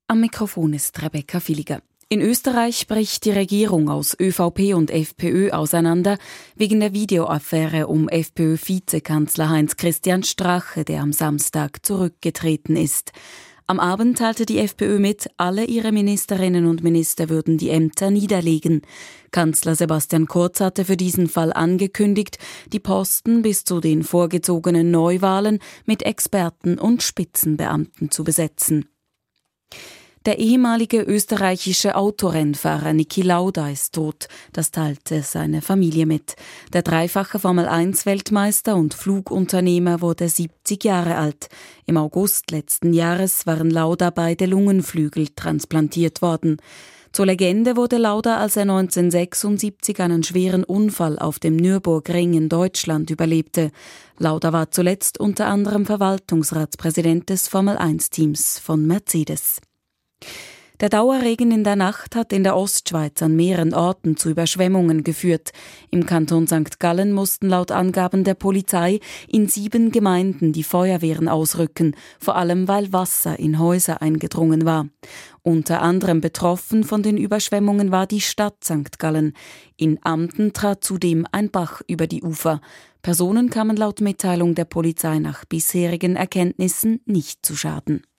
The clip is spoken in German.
Am Mikrofon ist Rebecca Villiger. In Österreich bricht die Regierung aus ÖVP und FPÖ auseinander wegen der Videoaffäre um FPÖ-Vizekanzler Heinz-Christian Strache, der am Samstag zurückgetreten ist. Am Abend teilte die FPÖ mit, alle ihre Ministerinnen und Minister würden die Ämter niederlegen. Kanzler Sebastian Kurz hatte für diesen Fall angekündigt, die Posten bis zu den vorgezogenen Neuwahlen mit Experten und Spitzenbeamten zu besetzen. Der ehemalige österreichische Autorennfahrer Niki Lauda ist tot. Das teilte seine Familie mit. Der dreifache Formel-1-Weltmeister und Flugunternehmer wurde 70 Jahre alt. Im August letzten Jahres waren Lauda beide Lungenflügel transplantiert worden. Zur Legende wurde Lauda, als er 1976 einen schweren Unfall auf dem Nürburgring in Deutschland überlebte. Lauda war zuletzt unter anderem Verwaltungsratspräsident des Formel-1-Teams von Mercedes. Der Dauerregen in der Nacht hat in der Ostschweiz an mehreren Orten zu Überschwemmungen geführt. Im Kanton St. Gallen mussten laut Angaben der Polizei in 7 Gemeinden die Feuerwehren ausrücken, vor allem weil Wasser in Häuser eingedrungen war. Unter anderem betroffen von den Überschwemmungen war die Stadt St. Gallen. In Amten trat zudem ein Bach über die Ufer. Personen kamen laut Mitteilung der Polizei nach bisherigen Erkenntnissen nicht zu Schaden.